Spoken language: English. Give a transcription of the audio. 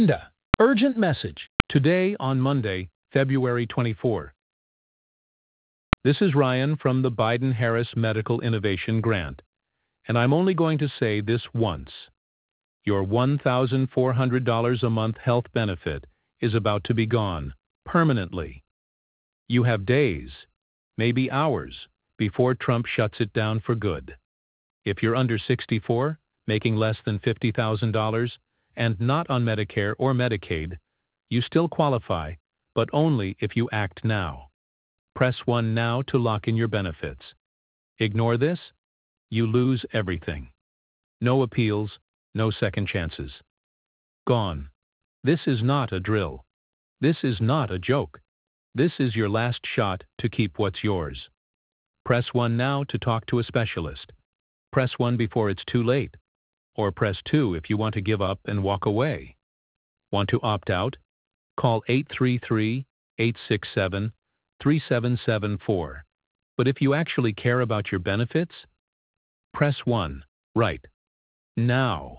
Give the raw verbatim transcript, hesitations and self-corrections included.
Agenda. Urgent message. Today on Monday, February twenty-fourth. This is Ryan from the Biden-Harris Medical Innovation Grant, and I'm only going to say this once. Your one thousand four hundred dollars a month health benefit is about to be gone, permanently. You have days, maybe hours, before Trump shuts it down for good. If you're under sixty-four, making less than fifty thousand dollars, and not on Medicare or Medicaid, you still qualify, but only if you act now. Press one now to lock in your benefits. Ignore this, you lose everything. No appeals, no second chances. Gone. This is not a drill. This is not a joke. This is your last shot to keep what's yours. Press one now to talk to a specialist. Press one before it's too late. Or press two if you want to give up and walk away. Want to opt out? Call eight three three, eight six seven, three seven seven four. But if you actually care about your benefits, press one, right now.